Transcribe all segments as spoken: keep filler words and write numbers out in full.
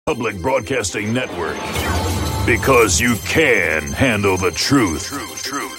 Public Broadcasting Network. Because you can handle the truth. Truth, truth.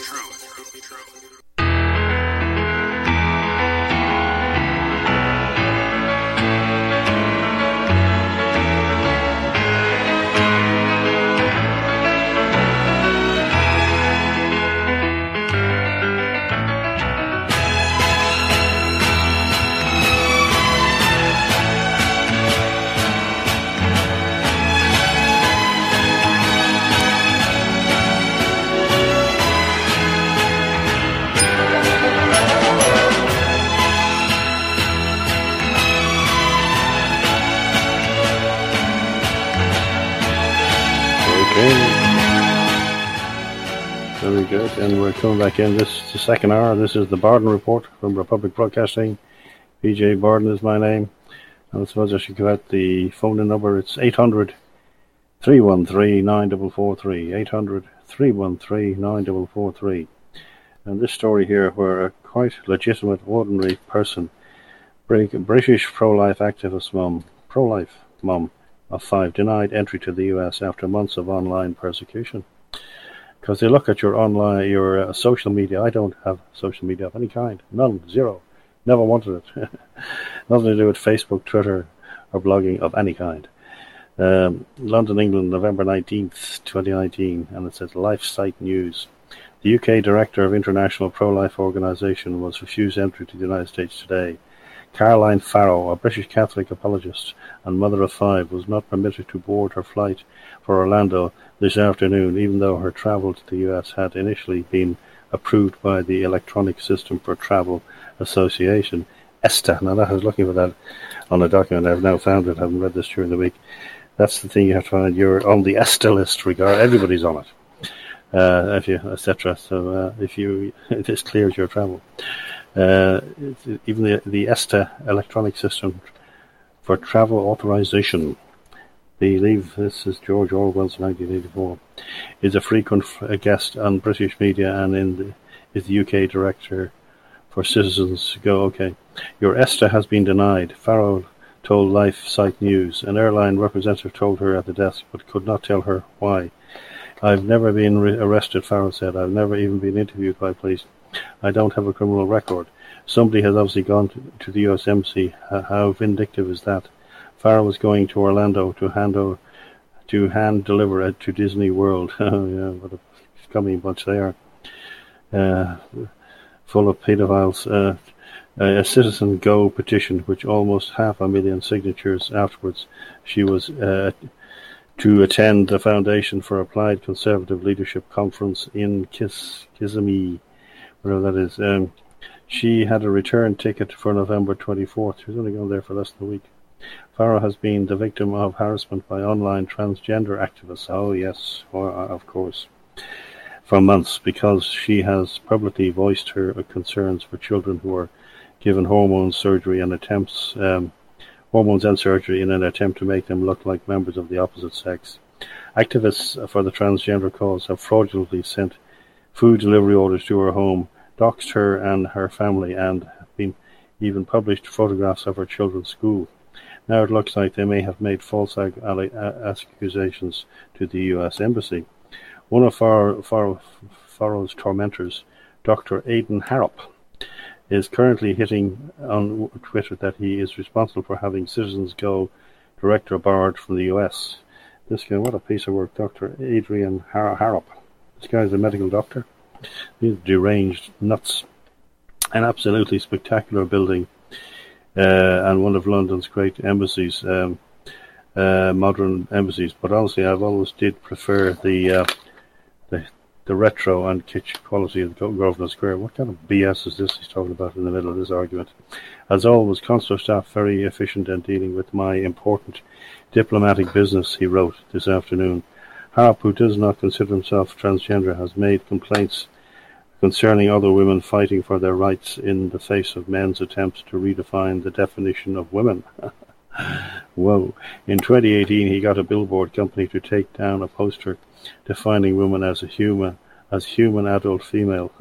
Very good, and we're coming back in. This is the second hour. This is the Barden Report from Republic Broadcasting. P J Barden is my name. And I suppose I should give out the phone number. It's eight hundred, three one three, nine four four three. eight hundred, three one three, nine four four three. And this story here, where a quite legitimate, ordinary person, British pro-life activist mum, pro-life mum of five, denied entry to the U S after months of online persecution. Because they look at your online, your uh, social media. I don't have social media of any kind. None. Zero. Never wanted it. Nothing to do with Facebook, Twitter, or blogging of any kind. Um, London, England, November nineteenth, twenty nineteen, and it says LifeSite News. The U K Director of International Pro-Life Organisation was refused entry to the United States today. Caroline Farrow, a British Catholic apologist and mother of five, was not permitted to board her flight for Orlando this afternoon, even though her travel to the U S had initially been approved by the Electronic System for Travel Association, ESTA. Now, that I was looking for that on a document. I've now found it. I haven't read this during the week. That's the thing you have to find. You're on the ESTA list. Regard everybody's on it, uh, if you et cetera. So uh, if you this clears your travel. Uh, even the the ESTA Electronic System for Travel Authorization, believe this is George Orwell's nineteen eighty-four, is a frequent guest on British media and in the, is the U K Director for Citizens Go. Okay, your ESTA has been denied, Farrow told LifeSite News. An airline representative told her at the desk, but could not tell her why. I've never been re- arrested, Farrow said. I've never even been interviewed by police. I don't have a criminal record. Somebody has obviously gone to, to the U S Embassy. Uh, how vindictive is that? Farrow was going to Orlando to hand over, to hand deliver it to Disney World. Oh yeah, what a scummy bunch they are. Uh, full of pedophiles. Uh, a Citizen Go petition, which almost half a million signatures afterwards. She was uh, to attend the Foundation for Applied Conservative Leadership Conference in Kis- Kissimmee, whatever that is. Um, she had a return ticket for November twenty-fourth. She was only going there for less than a week. Farrow has been the victim of harassment by online transgender activists. Oh, yes, of course. For months, because she has publicly voiced her concerns for children who are given hormone surgery and attempts, um, hormones and surgery in an attempt to make them look like members of the opposite sex. Activists for the transgender cause have fraudulently sent food delivery orders to her home, doxed her and her family, and been even published photographs of her children's school. Now it looks like they may have made false ag- accusations to the U S Embassy. One of Farrow, Farrow, Farrow's tormentors, Doctor Aidan Harrop, is currently hitting on Twitter that he is responsible for having Citizens Go director barred from the U S. This guy, what a piece of work, Doctor Adrian Har- Harrop. This guy's a medical doctor. He's deranged nuts. An absolutely spectacular building, uh, and one of London's great embassies, um, uh, modern embassies. But honestly, I've always did prefer the uh, the the retro and kitsch quality of Grosvenor Square. What kind of B S is this he's talking about in the middle of this argument? As always, consular staff very efficient in dealing with my important diplomatic business, he wrote this afternoon. Harp, who does not consider himself transgender, has made complaints concerning other women fighting for their rights in the face of men's attempts to redefine the definition of women. Whoa. In twenty eighteen, he got a billboard company to take down a poster defining women as a human, as human adult female,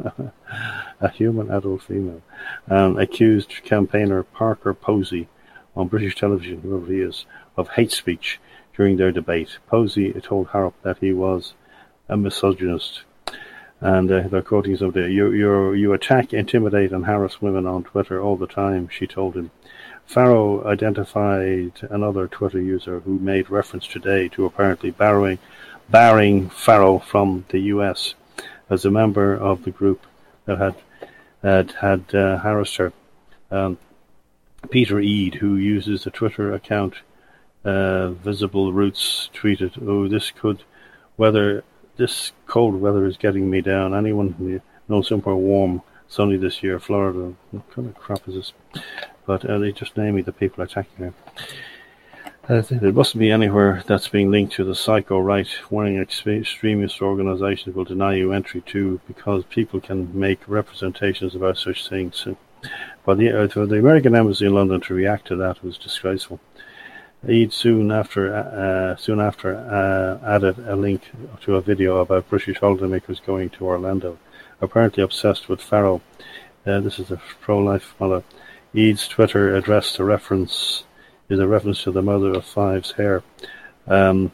a human adult female, and accused campaigner Parker Posey on British television, whoever he is, of hate speech during their debate. Posey told Harrop that he was a misogynist. And uh, they're quoting something. You, you, you attack, intimidate, and harass women on Twitter all the time, she told him. Farrow identified another Twitter user who made reference today to apparently barring, barring Farrow from the U S as a member of the group that had had, had uh, harassed her. Um, Peter Eade, who uses the Twitter account uh, Visible Roots, tweeted, "Oh, this could weather." This cold weather is getting me down. Anyone who knows somewhere warm, sunny this year, Florida? What kind of crap is this? But uh, they just name me the people attacking her. Uh, it mustn't be anywhere that's being linked to the psycho right, warning extremist organizations will deny you entry to because people can make representations about such things. But the, uh, for the American Embassy in London to react to that was disgraceful. Eade soon after uh, soon after uh, added a link to a video about British holidaymakers going to Orlando, apparently obsessed with Farrow. Uh, this is a pro-life fellow. Eade's Twitter address to reference is a reference to the mother of five's hair. Um,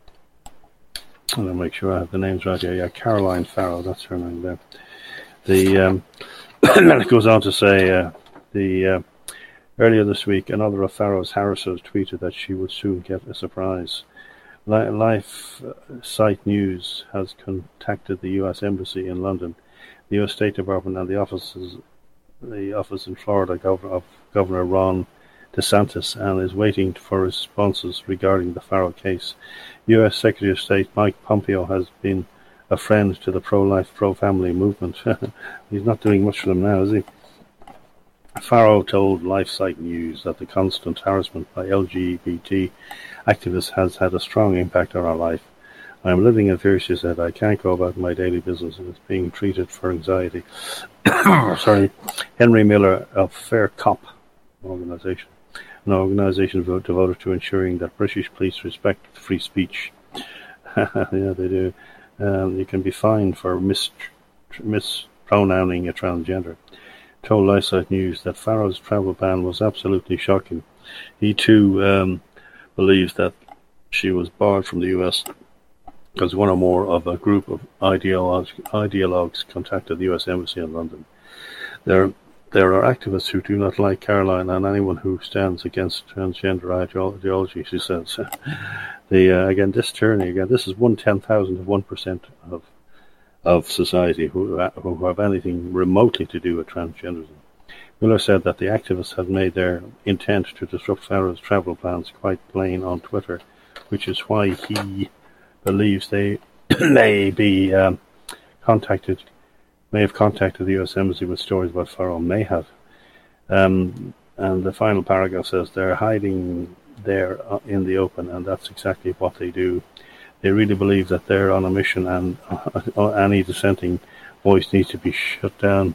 I'll make sure I have the names right here. Yeah, Caroline Farrow, that's her name there. The um, and it goes on to say uh, the. Uh, Earlier this week, another of Farrow's harassers tweeted that she would soon get a surprise. Life Site News has contacted the U S Embassy in London, the U S State Department, and the offices, the office in Florida of Governor Ron DeSantis, and is waiting for responses regarding the Farrow case. U S Secretary of State Mike Pompeo has been a friend to the pro-life, pro-family movement. He's not doing much for them now, is he? Farrow told LifeSite News that the constant harassment by L G B T activists has had a strong impact on our life. I am living in fear, she said. I can't go about my daily business. It's being treated for anxiety. Sorry. Henry Miller of Fair Cop organization, an organization devoted to ensuring that British police respect free speech. Yeah, they do. Um, you can be fined for mis- mispronouncing a transgender. Told LifeSite News that Farrow's travel ban was absolutely shocking. He too um, believes that she was barred from the U S because one or more of a group of ideologues, ideologues contacted the U S Embassy in London. There, there are activists who do not like Caroline and anyone who stands against transgender ideology, she says. the uh, again, this tyranny again. This is one ten thousand of one percent of. of society who, who have anything remotely to do with transgenderism. Miller said that the activists had made their intent to disrupt Farrow's travel plans quite plain on Twitter, which is why he believes they may be um, contacted, may have contacted the U S Embassy with stories about Farrow, may have. Um, and the final paragraph says they're hiding there in the open, and that's exactly what they do. They really believe that they're on a mission and uh, any dissenting voice needs to be shut down.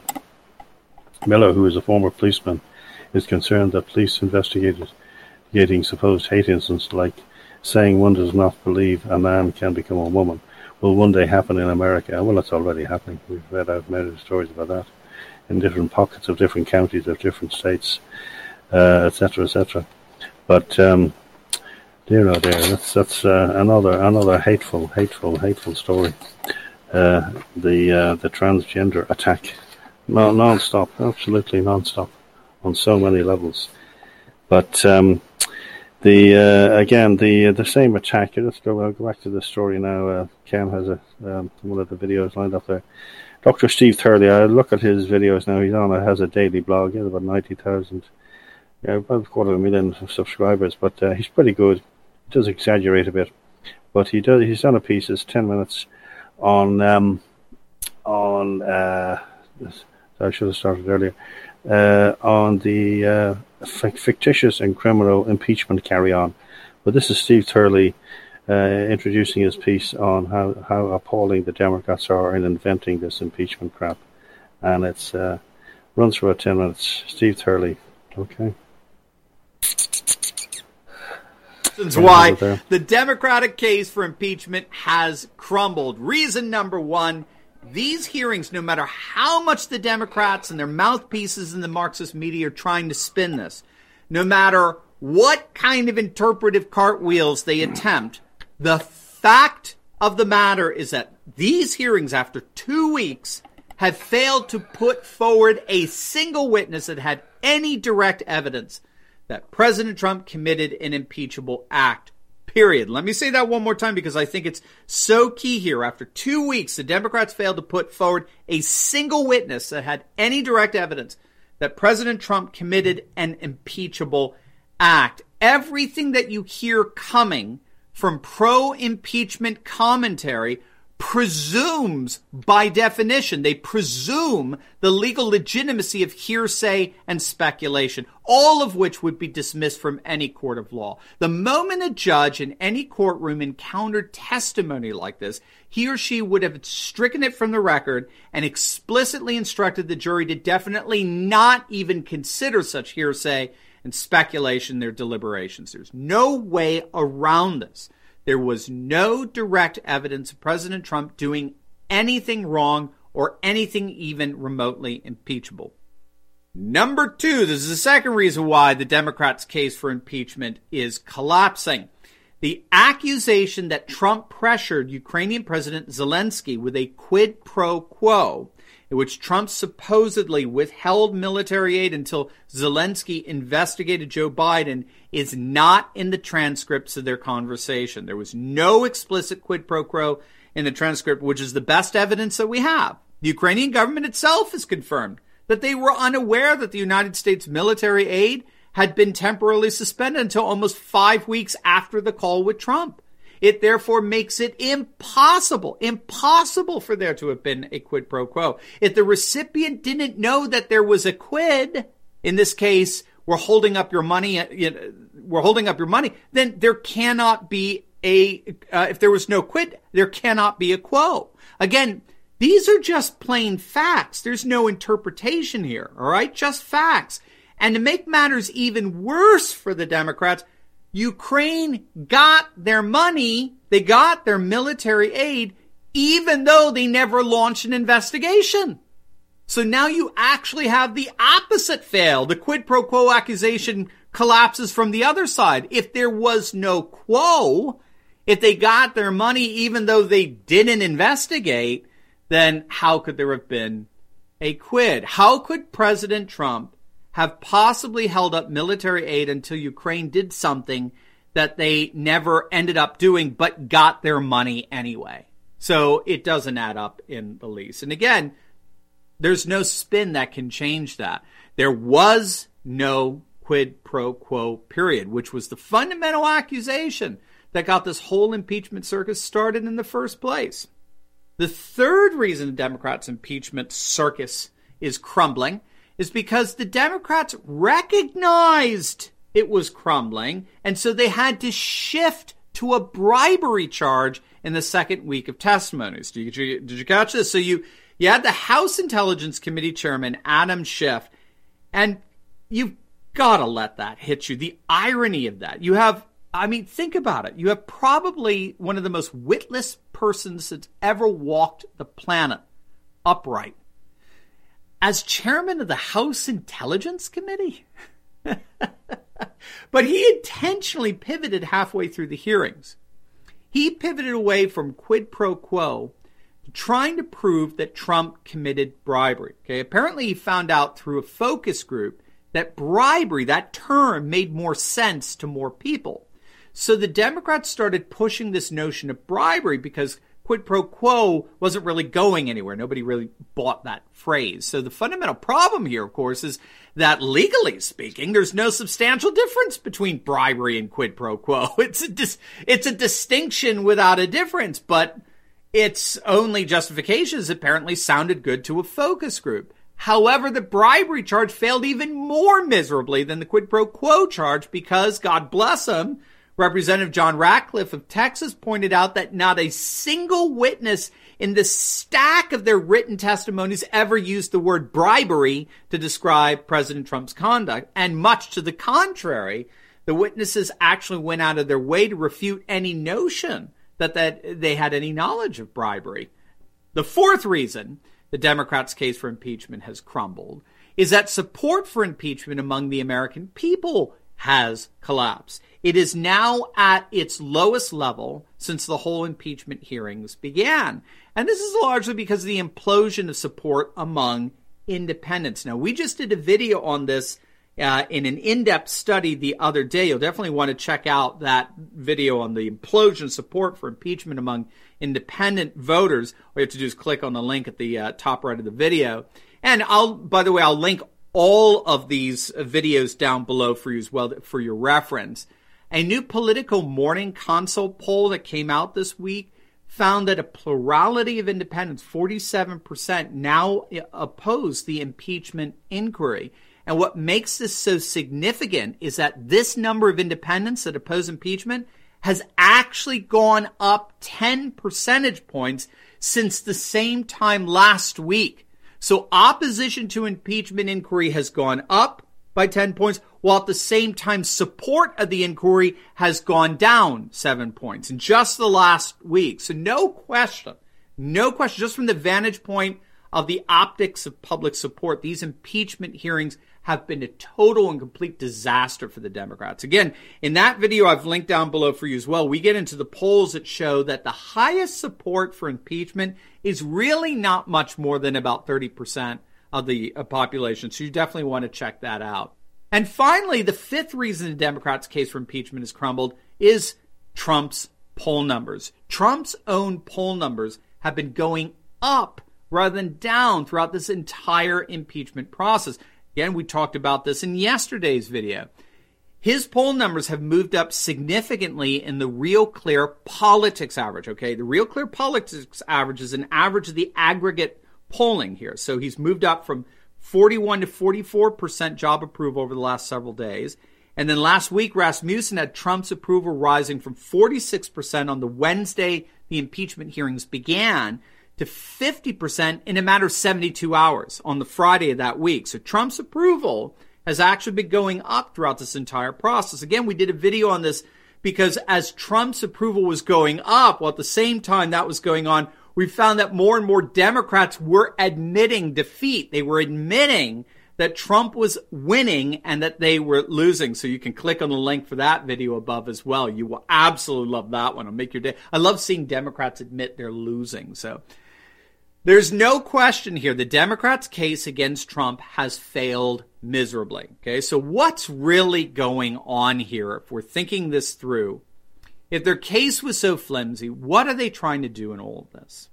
Miller, who is a former policeman, is concerned that police investigating supposed hate incidents like saying one does not believe a man can become a woman will one day happen in America. Well, it's already happening. We've read out many stories about that in different pockets of different counties of different states, uh, et cetera, et cetera. But um, dear oh dear, that's that's uh, another another hateful, hateful, hateful story. Uh, the uh, the transgender attack, no, non-stop, absolutely non-stop, on so many levels. But um, the uh, again the the same attack. Let's go I'll go back to the story now. Uh, Ken has a um, one of the videos lined up there. Doctor Steve Thurley. I look at his videos now. He's on. It has a daily blog. He has about ninety thousand. Yeah, about a quarter of a million subscribers, but uh, he's pretty good. He does exaggerate a bit, but he does. He's done a piece. It's ten minutes on um, on. Uh, I should have started earlier. Uh, on the uh, fictitious and criminal impeachment carry-on, but this is Steve Thurley uh, introducing his piece on how how appalling the Democrats are in inventing this impeachment crap, and it's uh, runs for about ten minutes. Steve Thurley, okay. Why the Democratic case for impeachment has crumbled. Reason number one, these hearings, no matter how much the Democrats and their mouthpieces in the Marxist media are trying to spin this, no matter what kind of interpretive cartwheels they attempt, the fact of the matter is that these hearings, after two weeks, have failed to put forward a single witness that had any direct evidence that President Trump committed an impeachable act, period. Let me say that one more time because I think it's so key here. After two weeks, the Democrats failed to put forward a single witness that had any direct evidence that President Trump committed an impeachable act. Everything that you hear coming from pro-impeachment commentary presumes, by definition, they presume the legal legitimacy of hearsay and speculation, all of which would be dismissed from any court of law. The moment a judge in any courtroom encountered testimony like this, he or she would have stricken it from the record and explicitly instructed the jury to definitely not even consider such hearsay and speculation in their deliberations. There's no way around this. There was no direct evidence of President Trump doing anything wrong or anything even remotely impeachable. Number two, this is the second reason why the Democrats' case for impeachment is collapsing. The accusation that Trump pressured Ukrainian President Zelensky with a quid pro quo, in which Trump supposedly withheld military aid until Zelensky investigated Joe Biden, is not in the transcripts of their conversation. There was no explicit quid pro quo in the transcript, which is the best evidence that we have. The Ukrainian government itself has confirmed that they were unaware that the United States military aid had been temporarily suspended until almost five weeks after the call with Trump. It therefore makes it impossible, impossible for there to have been a quid pro quo. If the recipient didn't know that there was a quid, in this case, we're holding up your money, you know, we're holding up your money, then there cannot be a, uh, if there was no quid, there cannot be a quo. Again, these are just plain facts. There's no interpretation here, all right? Just facts. And to make matters even worse for the Democrats, Ukraine got their money, they got their military aid, even though they never launched an investigation. So now you actually have the opposite fail. The quid pro quo accusation collapses from the other side. If there was no quo, if they got their money even though they didn't investigate, then how could there have been a quid? How could President Trump have possibly held up military aid until Ukraine did something that they never ended up doing but got their money anyway? So it doesn't add up in the least. And again, there's no spin that can change that. There was no quid pro quo, period, which was the fundamental accusation that got this whole impeachment circus started in the first place. The third reason the Democrats' impeachment circus is crumbling is because the Democrats recognized it was crumbling, and so they had to shift to a bribery charge in the second week of testimonies. Did you, did you catch this? So you, you had the House Intelligence Committee Chairman, Adam Schiff, and you've got to let that hit you. The irony of that. You have, I mean, think about it. You have probably one of the most witless persons that's ever walked the planet upright as chairman of the House Intelligence Committee. But he intentionally pivoted halfway through the hearings. He pivoted away from quid pro quo to trying to prove that Trump committed bribery. Okay, apparently he found out through a focus group that bribery, that term, made more sense to more people. So the Democrats started pushing this notion of bribery because quid pro quo wasn't really going anywhere. Nobody really bought that phrase. So the fundamental problem here, of course, is that legally speaking, there's no substantial difference between bribery and quid pro quo. It's a dis- it's a distinction without a difference, but its only justifications apparently sounded good to a focus group. However, the bribery charge failed even more miserably than the quid pro quo charge because, God bless him, Representative John Ratcliffe of Texas pointed out that not a single witness in the stack of their written testimonies ever used the word bribery to describe President Trump's conduct. And much to the contrary, the witnesses actually went out of their way to refute any notion that, that they had any knowledge of bribery. The fourth reason the Democrats' case for impeachment has crumbled is that support for impeachment among the American people has collapsed. It is now at its lowest level since the whole impeachment hearings began. And this is largely because of the implosion of support among independents. Now, we just did a video on this uh, in an in-depth study the other day. You'll definitely want to check out that video on the implosion of support for impeachment among independent voters. All you have to do is click on the link at the uh, top right of the video. And I'll, by the way, I'll link all of these videos down below for you as well, for your reference. A new Politico Morning Consult poll that came out this week found that a plurality of independents, forty-seven percent, now oppose the impeachment inquiry. And what makes this so significant is that this number of independents that oppose impeachment has actually gone up ten percentage points since the same time last week. So opposition to impeachment inquiry has gone up by ten points, while at the same time support of the inquiry has gone down seven points in just the last week. So no question, no question, just from the vantage point of the optics of public support, these impeachment hearings have been a total and complete disaster for the Democrats. Again, in that video I've linked down below for you as well, we get into the polls that show that the highest support for impeachment is really not much more than about thirty percent of the uh, population. So you definitely want to check that out. And finally, the fifth reason the Democrats' case for impeachment has crumbled is Trump's poll numbers. Trump's own poll numbers have been going up rather than down throughout this entire impeachment process. Again, we talked about this in yesterday's video. His poll numbers have moved up significantly in the Real Clear Politics average, okay? The Real Clear Politics average is an average of the aggregate polling here. So he's moved up from forty-one to forty-four percent job approval over the last several days. And then last week, Rasmussen had Trump's approval rising from forty-six percent on the Wednesday the impeachment hearings began to fifty percent in a matter of seventy-two hours on the Friday of that week. So Trump's approval has actually been going up throughout this entire process. Again, we did a video on this because as Trump's approval was going up, while at the same time that was going on, we found that more and more Democrats were admitting defeat. They were admitting that Trump was winning and that they were losing. So you can click on the link for that video above as well. You will absolutely love that one. It'll make your day. I love seeing Democrats admit they're losing. So there's no question here. The Democrats' case against Trump has failed miserably. Okay, so what's really going on here if we're thinking this through? If their case was so flimsy, what are they trying to do in all of this?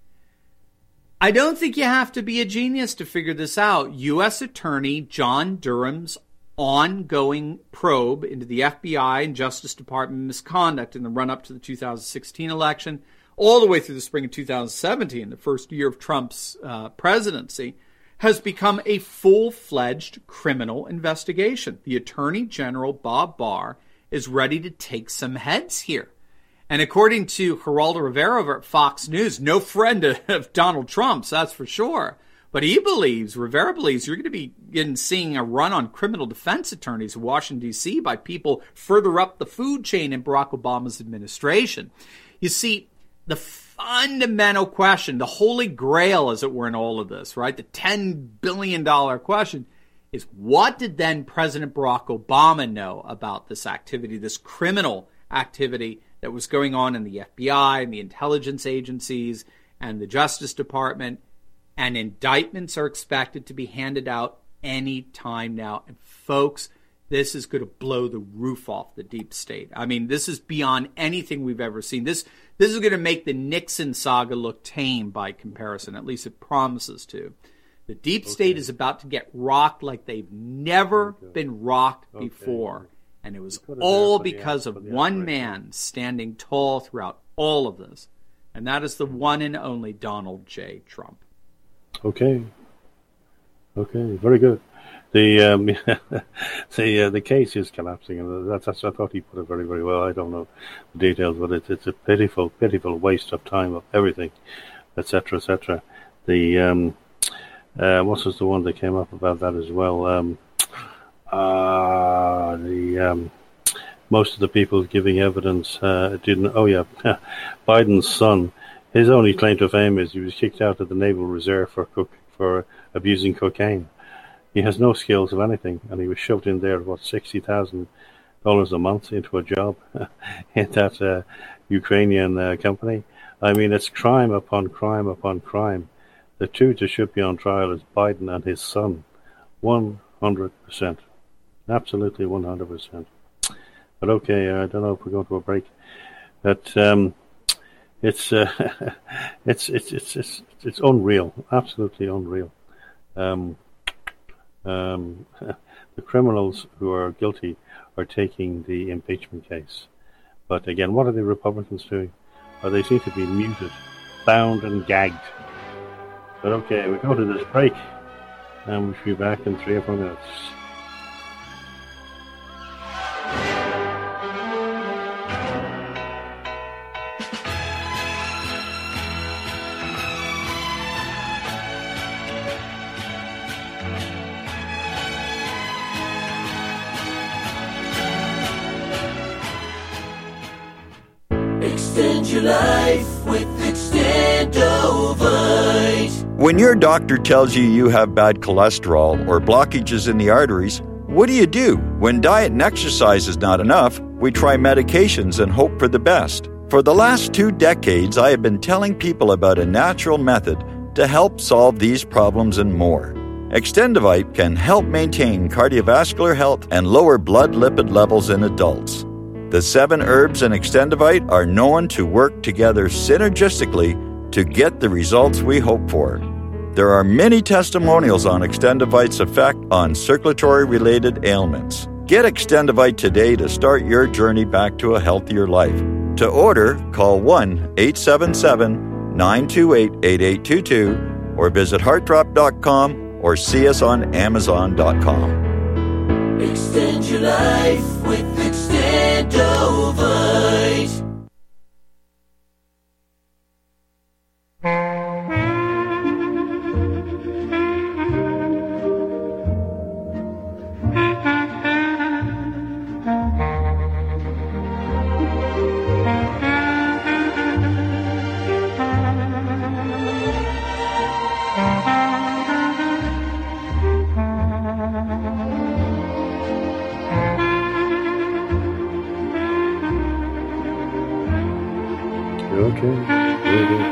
I don't think you have to be a genius to figure this out. U S Attorney John Durham's ongoing probe into the F B I and Justice Department misconduct in the run-up to the two thousand sixteen election, all the way through the spring of two thousand seventeen, the first year of Trump's uh, presidency, has become a full-fledged criminal investigation. The Attorney General, Bob Barr, is ready to take some heads here. And according to Geraldo Rivera over at Fox News, no friend of Donald Trump's, that's for sure. But he believes, Rivera believes, you're going to be getting, seeing a run on criminal defense attorneys in Washington, D C by people further up the food chain in Barack Obama's administration. You see, the fundamental question, the holy grail, as it were, in all of this, right, the ten billion dollars question is, what did then President Barack Obama know about this activity, this criminal activity that was going on in the F B I and the intelligence agencies and the Justice Department? And indictments are expected to be handed out any time now. And folks, this is going to blow the roof off the deep state. I mean, this is beyond anything we've ever seen. This this is going to make the Nixon saga look tame by comparison. At least it promises to. The deep okay. state is about to get rocked like they've never okay. been rocked okay. before. And it was all because of one man standing tall throughout all of this. And that is the one and only Donald J. Trump. Okay. Okay, very good. The um, the uh, the case is collapsing, and that's, that's I thought he put it very very well. I don't know the details, but it's it's a pitiful pitiful waste of time of everything, et cetera, et cetera. The um, uh, what was the one that came up about that as well? Um, uh, the um, most of the people giving evidence uh, didn't. Oh yeah, Biden's son. His only claim to fame is he was kicked out of the Naval Reserve for cook, for abusing cocaine. He has no skills of anything, and he was shoved in there, what, sixty thousand dollars a month into a job in that uh, Ukrainian uh, company. I mean, it's crime upon crime upon crime. The two that should be on trial is Biden and his son. one hundred percent. Absolutely one hundred percent. But okay, I don't know if we're going to a break. But um, it's, uh, it's it's it's it's it's unreal, absolutely unreal. Um, um, the criminals who are guilty are taking the impeachment case. But again, what are the Republicans doing? Well, they seem to be muted, bound and gagged. But okay, we go to this break, and we should be back in three or four minutes. Extend your life with Extendovite. When your doctor tells you you have bad cholesterol or blockages in the arteries, what do you do? When diet and exercise is not enough, we try medications and hope for the best. For the last two decades, I have been telling people about a natural method to help solve these problems and more. Extendovite can help maintain cardiovascular health and lower blood lipid levels in adults. The seven herbs in Extendovite are known to work together synergistically to get the results we hope for. There are many testimonials on Extendovite's effect on circulatory-related ailments. Get Extendovite today to start your journey back to a healthier life. To order, call one eight seven seven, nine two eight, eight eight two two or visit heart drop dot com or see us on amazon dot com. Extend your life with Extendovite. Okay, very good.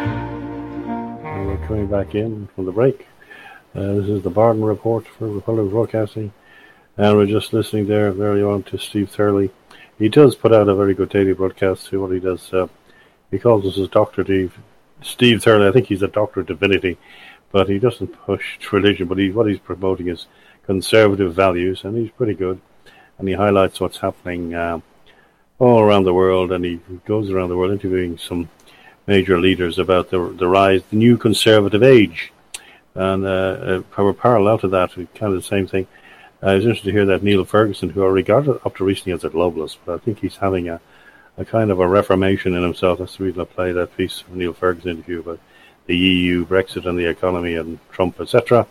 And we're coming back in from the break. Uh, this is the Barden Report for Republic Broadcasting, and we're just listening there very on to Steve Thurley. He does put out a very good daily broadcast. See what he does. Uh, he calls us his Doctor Steve, Steve Thurley. I think he's a Doctor of Divinity, but he doesn't push religion. But he, what he's promoting is conservative values, and he's pretty good. And he highlights what's happening uh, all around the world, and he goes around the world interviewing some major leaders about the the rise, the new conservative age, and uh, uh, parallel to that, kind of the same thing. Uh, I was interested to hear that Neil Ferguson, who I regarded up to recently as a globalist, but I think he's having a, a kind of a reformation in himself. That's the reason I play that piece of Neil Ferguson interview about the E U, Brexit, and the economy, and Trump, et cetera.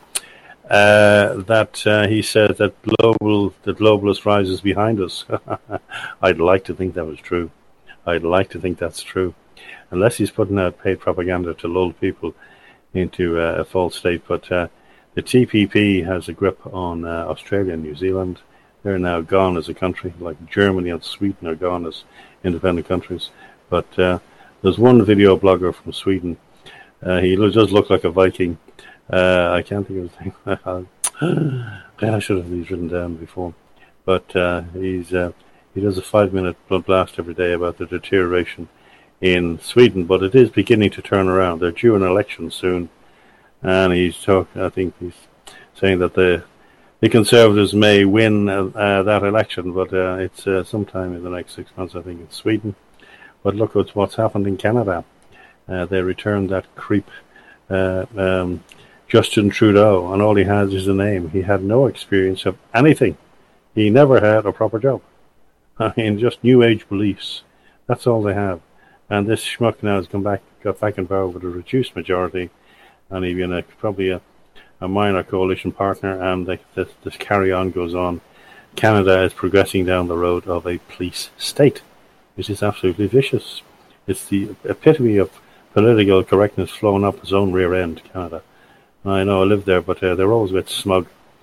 Uh, that uh, he said that global, the globalist rise is behind us. I'd like to think that was true. I'd like to think that's true. Unless he's putting out paid propaganda to lull people into uh, a false state. But uh, the T P P has a grip on uh, Australia and New Zealand. They're now gone as a country, like Germany and Sweden are gone as independent countries. But uh, there's one video blogger from Sweden. Uh, he does look like a Viking. Uh, I can't think of his name. I should have these written down before. But uh, he's uh, he does a five-minute blood blast every day about the deterioration in Sweden, but it is beginning to turn around. They're due an election soon, and he's talking. I think he's saying that the the Conservatives may win uh, uh, that election, but uh, it's uh, sometime in the next six months, I think, in Sweden. But look at what's happened in Canada. Uh, they returned that creep uh, um, Justin Trudeau, and all he has is a name. He had no experience of anything. He never had a proper job. I mean, just new age beliefs. That's all they have. And this schmuck now has come back, got back in power with a reduced majority, and even a, probably a, a minor coalition partner, and the, the, this carry-on goes on. Canada is progressing down the road of a police state, which is absolutely vicious. It's the epitome of political correctness flowing up its own rear end, Canada. I know I live there, but uh, they're always a bit smug.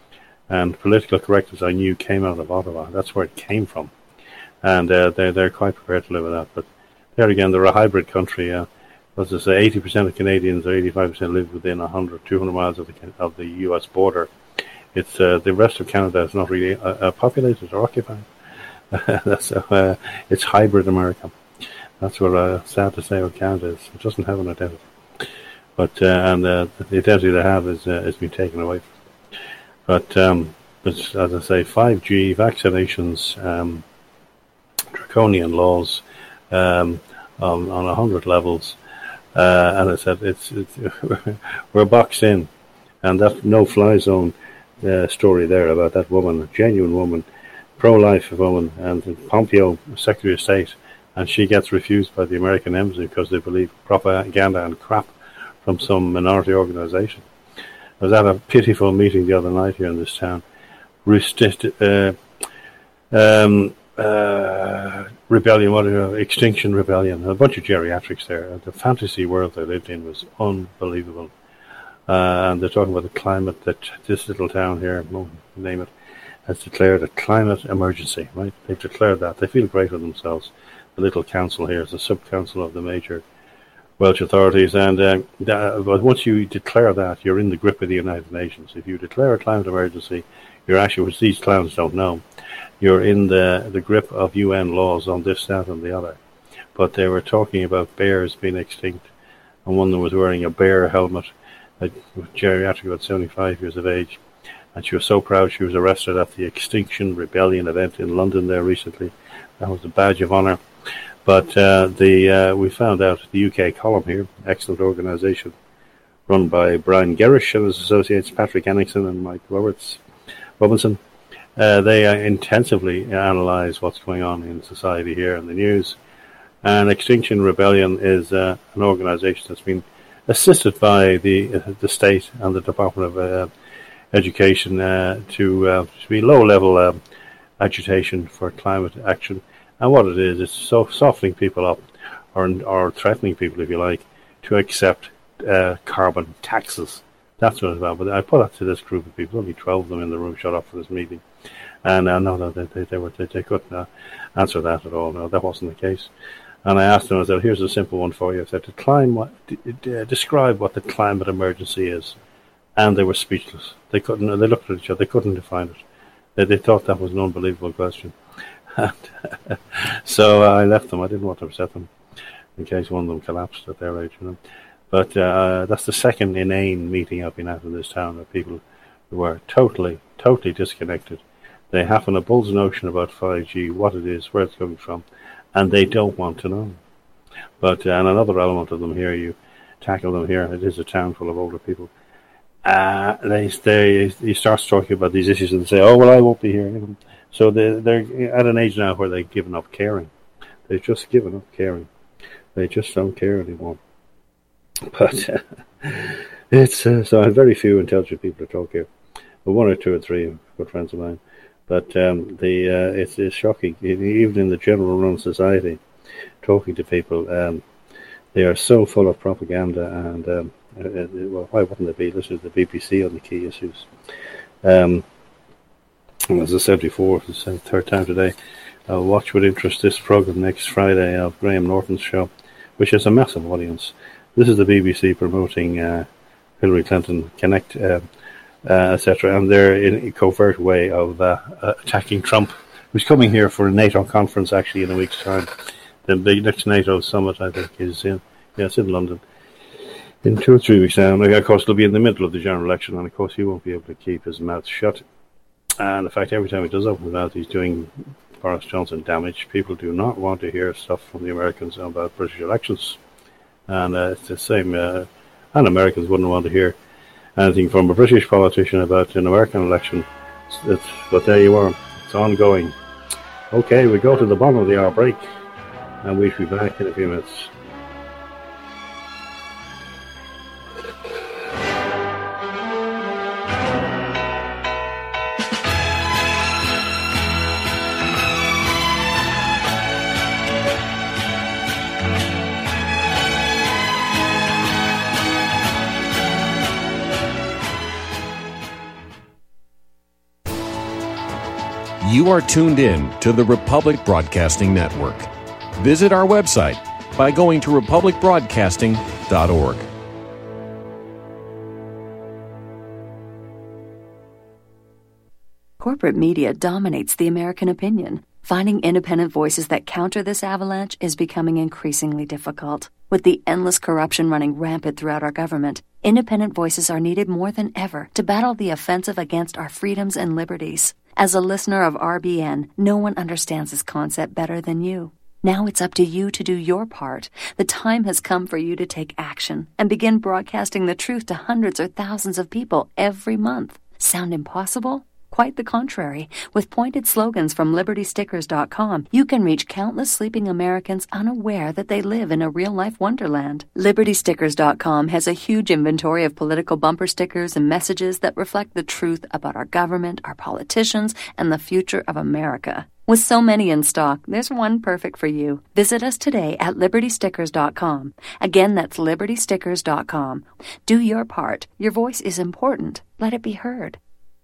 And political correctness, I knew, came out of Ottawa. That's where it came from. And uh, they're, they're quite prepared to live with that. But there again, they're a hybrid country. Uh, as I say, eighty percent of Canadians or eighty-five percent live within one hundred, two hundred miles of the, of the U S border. It's uh, the rest of Canada is not really uh, uh, populated or occupied. That's uh, it's hybrid America. That's what uh, sad to say what Canada is. It doesn't have an identity. But uh, and uh, the identity they have is uh, has been taken away. But, um, but as I say, five G, vaccinations, um, draconian laws um, on, on a hundred levels, uh, and I said it's, it's we're boxed in, and that no-fly zone uh, story there about that woman, a genuine woman, pro-life woman, and Pompeo, Secretary of State, and she gets refused by the American embassy because they believe propaganda and crap from some minority organisation. I was at a pitiful meeting the other night here in this town. Uh, um, uh, rebellion, what is it? Extinction Rebellion. A bunch of geriatrics there. The fantasy world they lived in was unbelievable. Uh, and they're talking about the climate that this little town here, won't name it, has declared a climate emergency. Right? They've declared that. They feel great with themselves. The little council here is a sub-council of the major Welsh authorities, and uh, that, but once you declare that, you're in the grip of the United Nations. If you declare a climate emergency, you're actually, which these clowns don't know, you're in the the grip of U N laws on this, that, and the other. But they were talking about bears being extinct, and one of them was wearing a bear helmet, a geriatric about seventy-five years of age, and she was so proud she was arrested at the Extinction Rebellion event in London there recently. That was a badge of honour. But uh, the uh, we found out the U K column here, excellent organisation, run by Brian Gerrish and his associates, Patrick Henningsen and Mike Roberts Robinson. Uh, they uh, intensively analyse what's going on in society here in the news. And Extinction Rebellion is uh, an organisation that's been assisted by the uh, the state and the Department of uh, Education uh, to, uh, to be low-level uh, agitation for climate action. And what it is, it's so softening people up, or or threatening people, if you like, to accept uh, carbon taxes. That's what it's about. But I put that to this group of people, only twelve of them in the room shut up for this meeting. And uh, no, no, they, they, they, were, they, they couldn't uh, answer that at all. No, that wasn't the case. And I asked them, I said, here's a simple one for you. I said, to climb what, d- d- describe what the climate emergency is. And they were speechless. They couldn't, they looked at each other, they couldn't define it. They, they thought that was an unbelievable question. So uh, I left them. I didn't want to upset them in case one of them collapsed at their age, you know. But uh, that's the second inane meeting I've been at in this town of people who are totally, totally disconnected. They haven't a bull's notion about five G, what it is, where it's coming from, and they don't want to know. But uh, and another element of them here, you tackle them here. It is a town full of older people. Uh, they, they, he starts talking about these issues and they say, oh, well, I won't be here. So they're, they're at an age now where they've given up caring. They've just given up caring. They just don't care anymore. But uh, it's, uh, so I have very few intelligent people to talk here. But one or two or three good friends of mine. But um, the uh, it's, it's shocking. Even in the general run society, talking to people, um, they are so full of propaganda and um, Uh, well, why wouldn't it be? This is the B B C on the key issues. Um, and as I said before, it's the third time today, I'll watch with interest this programme next Friday of Graham Norton's show, which has a massive audience. This is the B B C promoting uh, Hillary Clinton, Connect, uh, uh, et cetera, and they're in a covert way of uh, uh, attacking Trump, who's coming here for a NATO conference actually in a week's time. The, the next NATO summit, I think, is in, yeah, it's in London. In two or three weeks now, and of course, it'll be in the middle of the general election, and of course, he won't be able to keep his mouth shut. And in fact, every time he does open his mouth, he's doing Boris Johnson damage. People do not want to hear stuff from the Americans about British elections. And uh, it's the same, uh, and Americans wouldn't want to hear anything from a British politician about an American election. It's, it's, but there you are, it's ongoing. Okay, we go to the bottom of the hour break, and we'll be back in a few minutes. You are tuned in to the Republic Broadcasting Network. Visit our website by going to republic broadcasting dot org. Corporate media dominates the American opinion. Finding independent voices that counter this avalanche is becoming increasingly difficult. With the endless corruption running rampant throughout our government, independent voices are needed more than ever to battle the offensive against our freedoms and liberties. As a listener of R B N, no one understands this concept better than you. Now it's up to you to do your part. The time has come for you to take action and begin broadcasting the truth to hundreds or thousands of people every month. Sound impossible? Quite the contrary. With pointed slogans from liberty stickers dot com, you can reach countless sleeping Americans unaware that they live in a real-life wonderland. liberty stickers dot com has a huge inventory of political bumper stickers and messages that reflect the truth about our government, our politicians, and the future of America. With so many in stock, there's one perfect for you. Visit us today at liberty stickers dot com. Again, that's liberty stickers dot com. Do your part. Your voice is important. Let it be heard.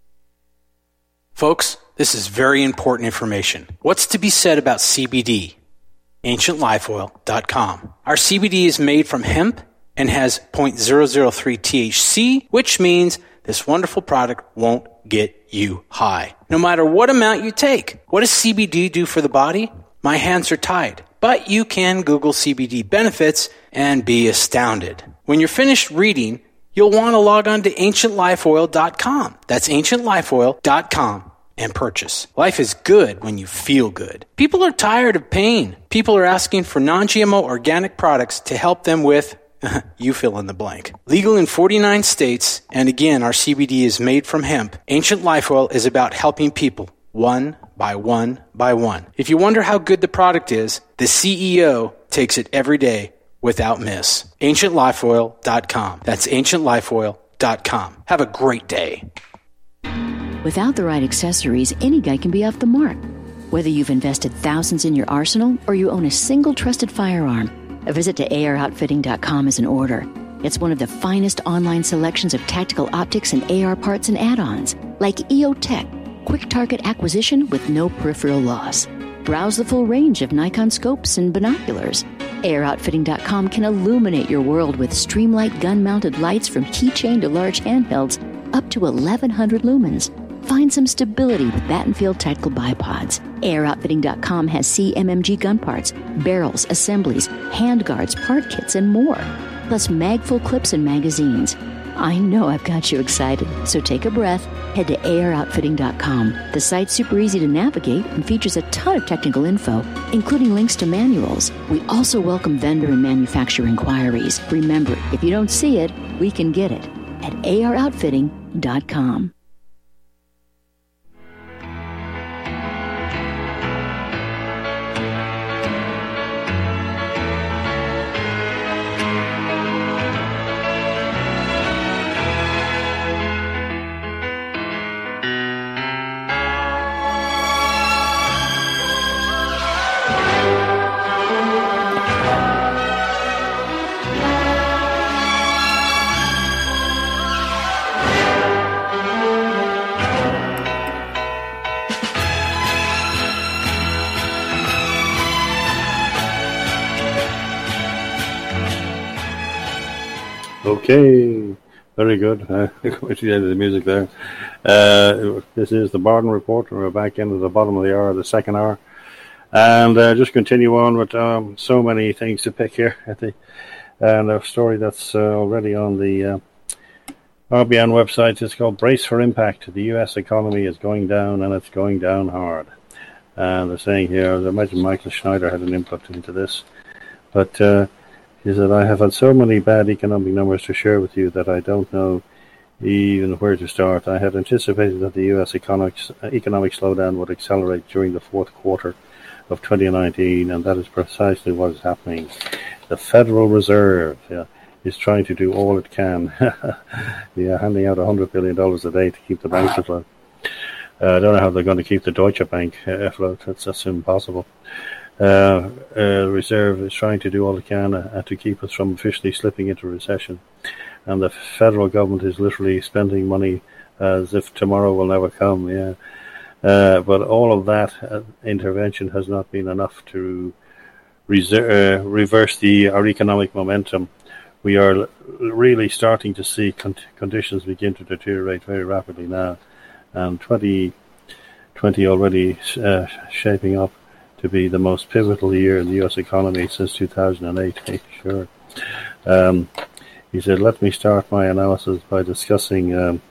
Folks, this is very important information. What's to be said about C B D? ancient life oil dot com. Our C B D is made from hemp and has zero point zero zero three T H C, which means this wonderful product won't get you high, no matter what amount you take. What does C B D do for the body? My hands are tied. But you can Google C B D benefits and be astounded. When you're finished reading, you'll want to log on to ancient life oil dot com. That's ancient life oil dot com and purchase. Life is good when you feel good. People are tired of pain. People are asking for non-G M O organic products to help them with, you fill in the blank. Legal in forty-nine states, and again, our C B D is made from hemp. Ancient Life Oil is about helping people one by one by one. If you wonder how good the product is, the C E O takes it every day without miss. ancient life oil dot com. That's ancient life oil dot com. Have a great day. Without the right accessories, any guy can be off the mark. Whether you've invested thousands in your arsenal or you own a single trusted firearm, a visit to A R outfitting dot com is in order. It's one of the finest online selections of tactical optics and A R parts and add-ons, like E O Tech, quick target acquisition with no peripheral loss. Browse the full range of Nikon scopes and binoculars. A R outfitting dot com can illuminate your world with Streamlight gun-mounted lights from keychain to large handhelds up to eleven hundred lumens. Find some stability with Battenfield Tactical Bipods. A R outfitting dot com has C M M G gun parts, barrels, assemblies, handguards, part kits, and more. Plus magful clips and magazines. I know I've got you excited, so take a breath. Head to A R outfitting dot com. The site's super easy to navigate and features a ton of technical info, including links to manuals. We also welcome vendor and manufacturer inquiries. Remember, if you don't see it, we can get it at A R outfitting dot com. Okay, very good. Uh, going to the end of the music there. Uh, this is the Barden Report. We're back into the bottom of the hour, the second hour. And uh, just continue on with um, so many things to pick here. At the, and a story that's uh, already on the uh, R B N website is called Brace for Impact. The U S economy is going down, and it's going down hard. And they're saying here, I imagine Michael Schneider had an input into this. But uh, he said, I have had so many bad economic numbers to share with you that I don't know even where to start. I had anticipated that the U S economic, economic slowdown would accelerate during the fourth quarter of twenty nineteen, and that is precisely what is happening. The Federal Reserve yeah, is trying to do all it can. yeah, handing out one hundred billion dollars a day to keep the banks afloat. Uh, I don't know how they're going to keep the Deutsche Bank uh, afloat. That's, that's impossible. Uh, uh, Reserve is trying to do all it can uh, to keep us from officially slipping into recession. And the federal government is literally spending money as if tomorrow will never come. Yeah, Uh, but all of that uh, intervention has not been enough to reser- uh, reverse the our economic momentum. We are l- really starting to see con- conditions begin to deteriorate very rapidly now, and twenty twenty already uh, shaping up to be the most pivotal year in the U S economy since two thousand eight. Sure. Um, he said, "Let me start my analysis by discussing um,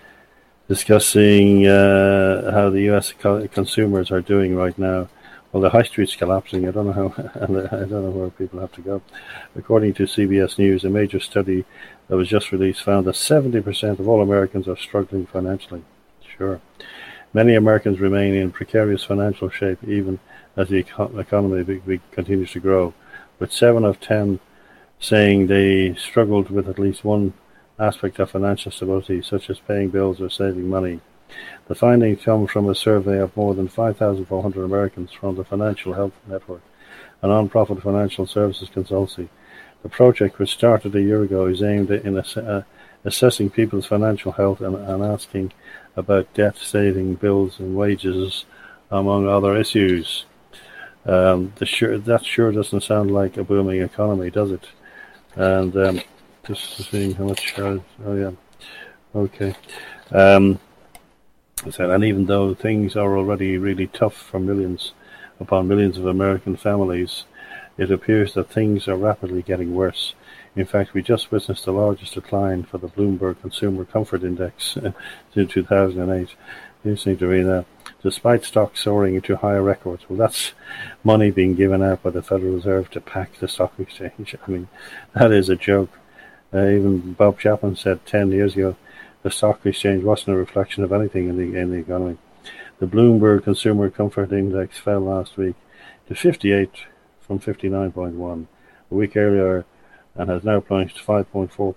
discussing uh, how the U S co- consumers are doing right now. Well, the high street's collapsing. I don't know how, and I don't know where people have to go. According to C B S News, a major study that was just released found that seventy percent of all Americans are struggling financially. Sure. Many Americans remain in precarious financial shape even as the eco- economy be- be continues to grow, with seven of ten saying they struggled with at least one aspect of financial stability, such as paying bills or saving money. The findings come from a survey of more than five thousand four hundred Americans from the Financial Health Network, a non-profit financial services consultancy. The project, which started a year ago, is aimed in ass- uh, assessing people's financial health and, and asking about debt, saving, bills, and wages, among other issues. Um, the sure, that sure doesn't sound like a booming economy, does it? And um, just seeing how much. Uh, oh yeah, okay. Um, so, and even though things are already really tough for millions upon millions of American families, it appears that things are rapidly getting worse. In fact, we just witnessed the largest decline for the Bloomberg Consumer Comfort Index since two thousand eight. Interesting to read that. Despite stocks soaring into higher records, well, that's money being given out by the Federal Reserve to pack the stock exchange. I mean, that is a joke. Uh, even Bob Chapman said ten years ago the stock exchange wasn't a reflection of anything in the in the economy. The Bloomberg Consumer Comfort Index fell last week to fifty-eight from fifty-nine point one a week earlier, and has now plunged five point four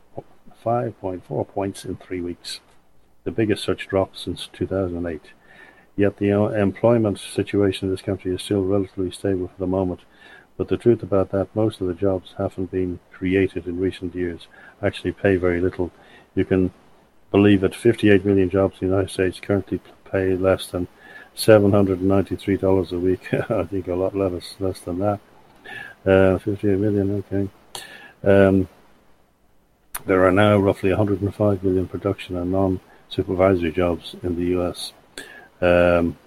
points in three weeks, the biggest such drop since two thousand eight. Yet the employment situation in this country is still relatively stable for the moment. But the truth about that, most of the jobs haven't been created in recent years, actually pay very little. You can believe that fifty-eight million jobs in the United States currently pay less than seven hundred ninety-three dollars a week. I think a lot less, less than that. Uh, fifty-eight million, okay. Um, there are now roughly one hundred five million production and non-supervisory jobs in the U S Um,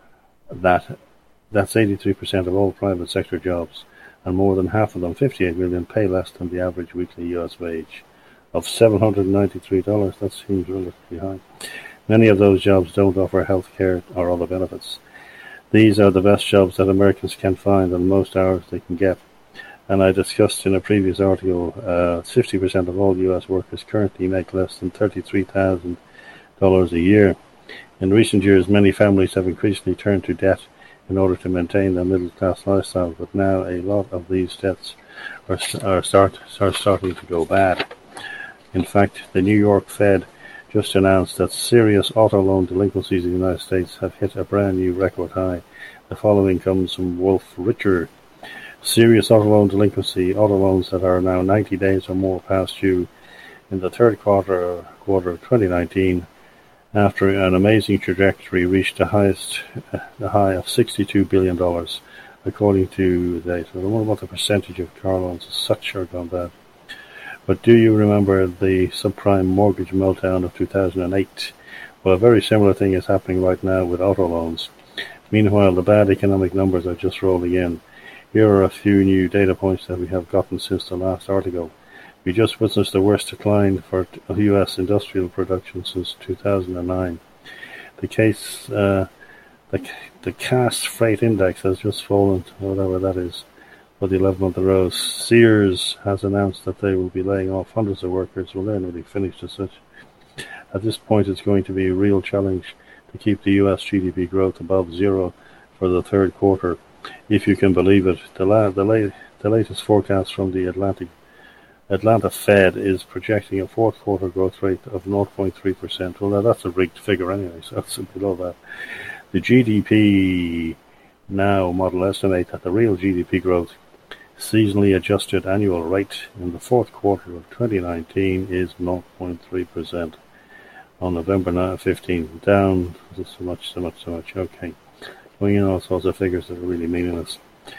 that that's eighty-three percent of all private sector jobs, and more than half of them, fifty-eight million, pay less than the average weekly U S wage of seven hundred ninety-three dollars. That seems relatively high. Many of those jobs don't offer health care or other benefits. These are the best jobs that Americans can find and most hours they can get. And I discussed in a previous article, uh, fifty percent of all U S workers currently make less than thirty-three thousand dollars a year. In recent years, many families have increasingly turned to debt in order to maintain their middle-class lifestyle, but now a lot of these debts are, are, start, are starting to go bad. In fact, the New York Fed just announced that serious auto loan delinquencies in the United States have hit a brand new record high. The following comes from Wolf Richer. Serious auto loan delinquency, auto loans that are now ninety days or more past due in the third quarter, quarter of twenty nineteen, after an amazing trajectory, reached the highest, uh, the high of sixty-two billion dollars, according to the data. I wonder what the percentage of car loans as such are gone bad. But do you remember the subprime mortgage meltdown of two thousand eight? Well, a very similar thing is happening right now with auto loans. Meanwhile, the bad economic numbers are just rolling in. Here are a few new data points that we have gotten since the last article. We just witnessed the worst decline for U S industrial production since two thousand nine. The case, uh, the the Cass Freight Index has just fallen, whatever that is, for the eleventh month in a row. Sears has announced that they will be laying off hundreds of workers. Well, they're nearly finished as such. At this point, it's going to be a real challenge to keep the U S G D P growth above zero for the third quarter, if you can believe it. The la- the, la- the latest forecast from the Atlantic Atlanta Fed is projecting a fourth quarter growth rate of zero point three percent. Well, now that's a rigged figure anyway, so that's below that. The G D P Now model estimate that the real G D P growth, seasonally adjusted annual rate in the fourth quarter of twenty nineteen is zero point three percent. on November fifteenth. Down so much, so much, so much. Okay. Going in all sorts of figures that are really meaningless.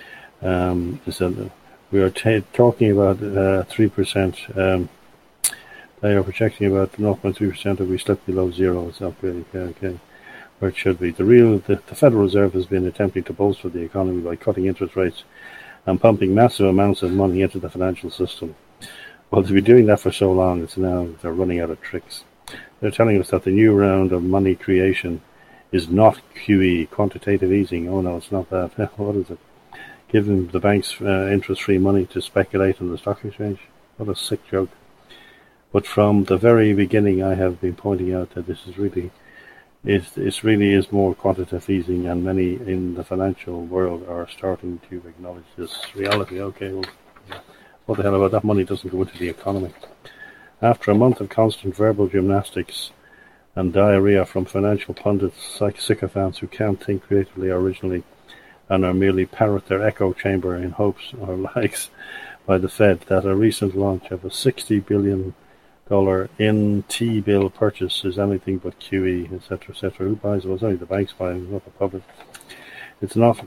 Um, so we are t- talking about uh, three percent. Um, they are projecting about zero point three percent if we slip below zero. It's not really okay, okay, where it should be. The real, the, the Federal Reserve has been attempting to bolster the economy by cutting interest rates and pumping massive amounts of money into the financial system. Well, they've been doing that for so long, it's now they're running out of tricks. They're telling us that the new round of money creation is not Q E, quantitative easing. Oh no, it's not that. What is it? Giving the banks uh, interest-free money to speculate on the stock exchange? What a sick joke. But from the very beginning, I have been pointing out that this is really, it, it really is more quantitative easing, and many in the financial world are starting to acknowledge this reality. Okay, well, what the hell about that money doesn't go into the economy? After a month of constant verbal gymnastics and diarrhea from financial pundits, like sycophants who can't think creatively or originally and are merely parrot their echo chamber in hopes or likes by the Fed, that a recent launch of a sixty billion dollars N T-bill purchase is anything but Q E, et cetera, et cetera. Who buys it? Well, it's only the banks buying, not the public. It's not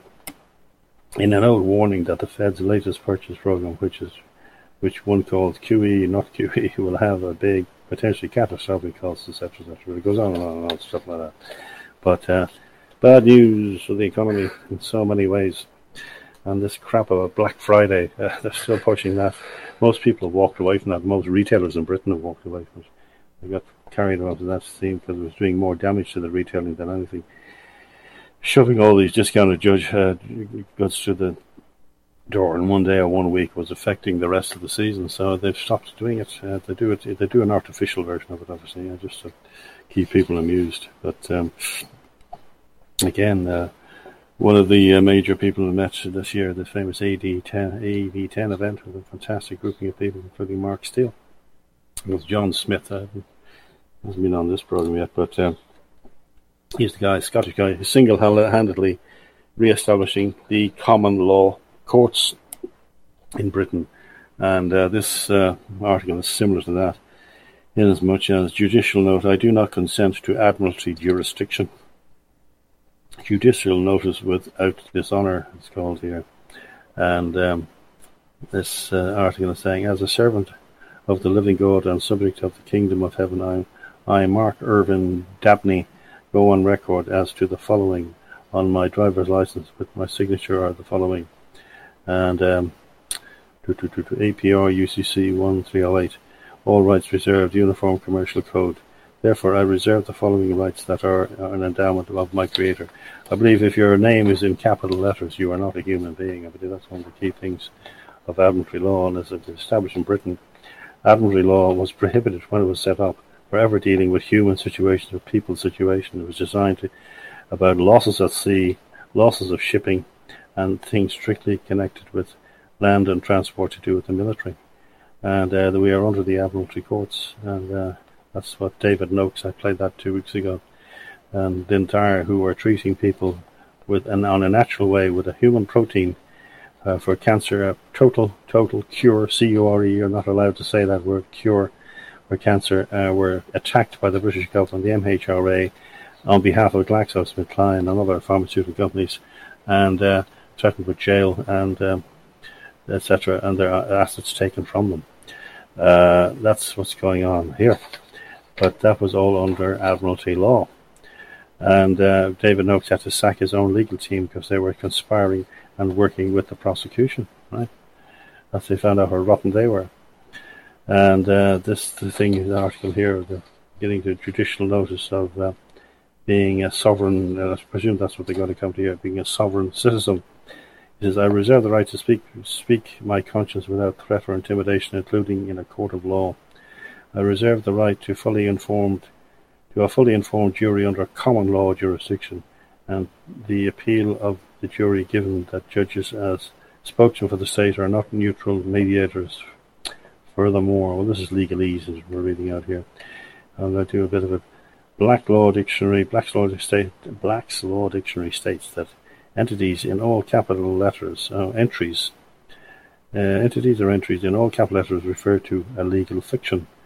in an old warning that the Fed's latest purchase program, which is which one calls Q E, not Q E, will have a big, potentially catastrophic cost, et cetera, et cetera. It goes on and on and on, stuff like that. But uh, bad news for the economy in so many ways. And this crap about Black Friday, uh, they're still pushing that. Most people have walked away from that. Most retailers in Britain have walked away from it. They got carried off to that theme because it was doing more damage to the retailing than anything. Shoving all these discounted judge uh, goods through the door in one day or one week was affecting the rest of the season, so they've stopped doing it. Uh, they do it. They do an artificial version of it, obviously, uh, just to keep people amused. But um, again, uh, one of the uh, major people we met this year, the famous A D ten, A V ten event, with a fantastic grouping of people, including Mark Steele. It was John Smith. Uh, hasn't been on this program yet, but uh, he's the guy, Scottish guy, who's single-handedly re-establishing the common law courts in Britain. And uh, this uh, article is similar to that, in as much as judicial note, I do not consent to admiralty jurisdiction. Judicial notice without dishonour, it's called here. And um, this uh, article is saying, as a servant of the living God and subject of the kingdom of heaven, I, I Mark Irvin Dabney, go on record as to the following. On my driver's license with my signature are the following. And um, A P R U C C one three oh eight, all rights reserved, Uniform Commercial Code. Therefore, I reserve the following rights that are an endowment of my Creator. I believe if your name is in capital letters, you are not a human being. I believe that's one of the key things of Admiralty law. And as it was established in Britain, Admiralty law was prohibited when it was set up for ever dealing with human situations or people's situations. It was designed to about losses at sea, losses of shipping, and things strictly connected with land and transport to do with the military. And uh, we are under the Admiralty courts, and uh, that's what David Noakes, I played that two weeks ago, and the entire who are treating people with and on a natural way with a human protein uh, for cancer, a total, total cure, C U R E, you're not allowed to say that word, cure for cancer, uh, were attacked by the British government, the M H R A, on behalf of GlaxoSmithKline and other pharmaceutical companies, and uh, threatened with jail and um, et cetera, and their assets taken from them. Uh, that's what's going on here. But that was all under Admiralty law. And uh, David Noakes had to sack his own legal team because they were conspiring and working with the prosecution, right? That's they found out how rotten they were. And uh, this the thing, the article here, the getting the judicial notice of uh, being a sovereign, uh, I presume that's what they're going to come to here, being a sovereign citizen. He says, I reserve the right to speak speak my conscience without threat or intimidation, including in a court of law. I reserve the right to fully informed to a fully informed jury under common law jurisdiction, and the appeal of the jury, given that judges as spokesmen for the state are not neutral mediators. Furthermore, well, this is legalese as we're reading out here. I'm going to do a bit of a Black Law Dictionary. Black's Law, State, Black's Law Dictionary states that entities in all capital letters, uh, entries, uh, entities or entries in all capital letters refer to a legal fiction.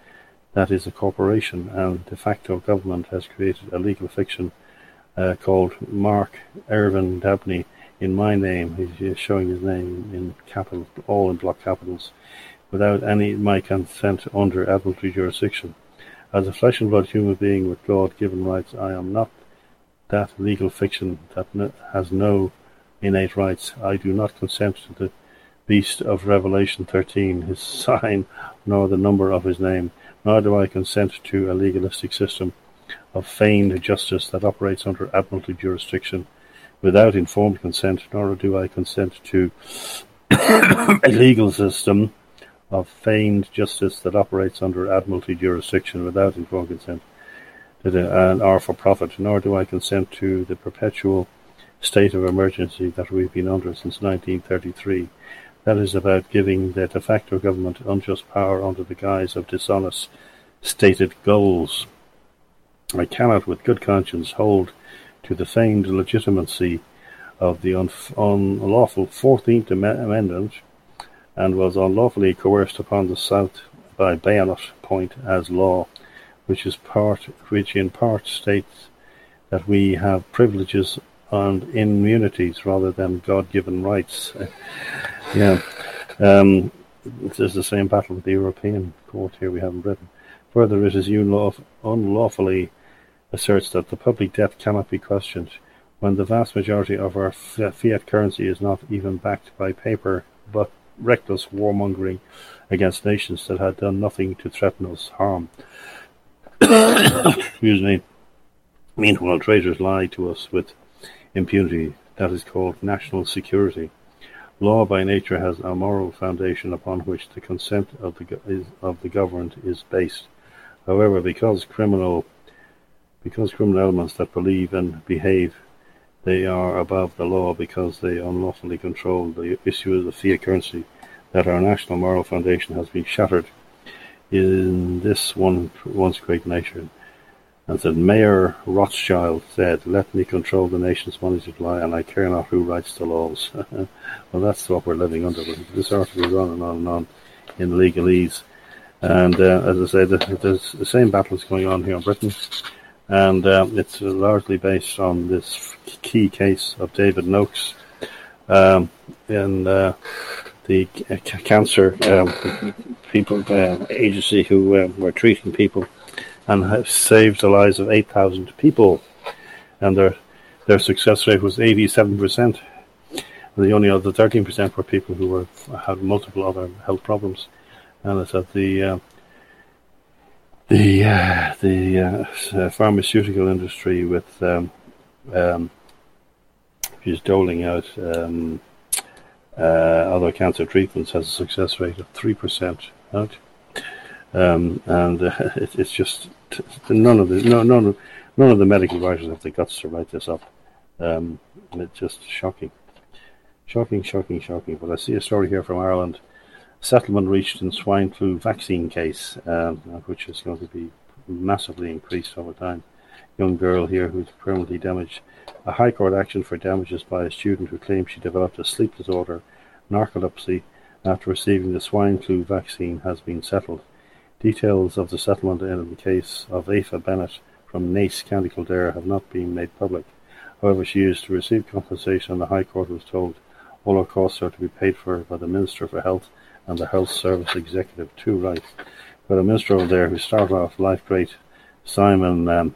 that is a corporation, and de facto government has created a legal fiction uh, called Mark Irvin Dabney in my name. He's showing his name in capital, all in block capitals, without any my consent under admiralty jurisdiction. As a flesh and blood human being with God-given rights, I am not that legal fiction that no, has no innate rights. I do not consent to the beast of Revelation thirteen, his sign, nor the number of his name, nor do I consent to a legalistic system of feigned justice that operates under admiralty jurisdiction without informed consent, nor do I consent to a legal system of feigned justice that operates under admiralty jurisdiction without informed consent, and are for profit, nor do I consent to the perpetual state of emergency that we've been under since nineteen thirty-three. That is about giving the de facto government unjust power under the guise of dishonest stated goals. I cannot with good conscience hold to the feigned legitimacy of the un- unlawful fourteenth Amendment, and was unlawfully coerced upon the South by bayonet point as law, which is part, which in part states that we have privileges and immunities rather than God-given rights. yeah, um, this is the same battle with the European Court here we have in Britain. Further, it is unlawf- unlawfully asserts that the public debt cannot be questioned when the vast majority of our fiat currency is not even backed by paper, but reckless warmongering against nations that had done nothing to threaten us harm. Excuse me. Meanwhile, traitors lie to us with impunity. That is called national security. Law by nature has a moral foundation upon which the consent of the is, of the governed is based. However, because criminal because criminal elements that believe and behave, they are above the law because they unlawfully control the issue of the fiat currency, that our national moral foundation has been shattered in this one once great nation. And said, Mayor Rothschild said, let me control the nation's money supply, and I care not who writes the laws. Well, that's what we're living under. This article goes on and on and on in legalese. And uh, as I say, there's the same battles going on here in Britain. And uh, it's largely based on this key case of David Noakes um, in uh, the c- cancer um, people uh, agency who uh, were treating people and have saved the lives of eight thousand people. And their their success rate was eighty-seven percent. And the only other thirteen percent were people who were had multiple other health problems. And it's at the uh, the uh, the uh, pharmaceutical industry with um, um, is doling out um, uh, other cancer treatments has a success rate of three percent. Right? Um, and uh, it, it's just t- none of the no none of, none of the medical writers have the guts to write this up. Um, and it's just shocking, shocking, shocking, shocking. But I see a story here from Ireland. Settlement reached in swine flu vaccine case, um, which is going to be massively increased over time. Young girl here who's permanently damaged. A High Court action for damages by a student who claimed she developed a sleep disorder, narcolepsy, after receiving the swine flu vaccine has been settled. Details of the settlement in the case of Aoife Bennett from Naas, County Kildare, have not been made public. However, she is to receive compensation, and the High Court was told all her costs are to be paid for by the Minister for Health and the Health Service Executive too, right? But a minister over there who started off life great, Simon, um,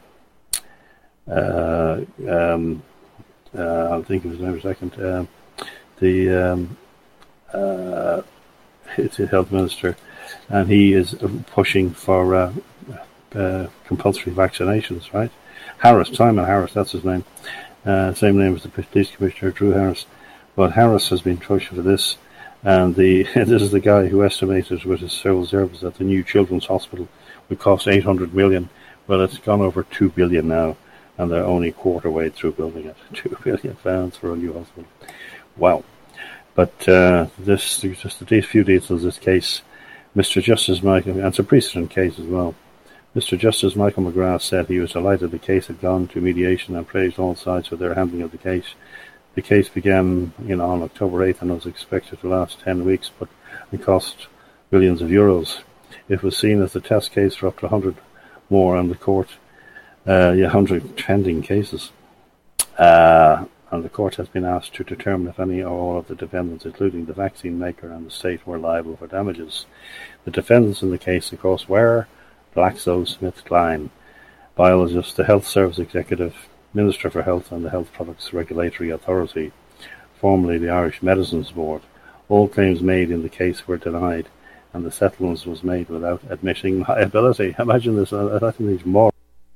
uh, um, uh, I'll think of his name in a second, uh, the um, uh, it's a health minister, and he is pushing for uh, uh, compulsory vaccinations, right? Harris, Simon Harris, that's his name. Uh, same name as the police commissioner, Drew Harris. But Harris has been pushing for this. And the this is the guy who estimated with his civil service that the new children's hospital would cost eight hundred million. Well, it's gone over two billion now, and they're only a quarter way through building it. Two billion pounds for a new hospital. Wow. But uh, this, just a few details of this case. Mister Justice Michael, and it's a precedent case as well. Mister Justice Michael McGrath said he was delighted the case had gone to mediation and praised all sides for their handling of the case. The case began, you know, on October eighth and was expected to last ten weeks, but it cost billions of euros. It was seen as a test case for up to one hundred more on the court, uh, yeah, one hundred pending cases. Uh, and the court has been asked to determine if any or all of the defendants, including the vaccine maker and the state, were liable for damages. The defendants in the case, of course, were GlaxoSmithKline, biologist, the Health Service Executive, Minister for Health and the Health Products Regulatory Authority, formerly the Irish Medicines Board. All claims made in the case were denied, and the settlement was made without admitting liability. Imagine this, I think there's more.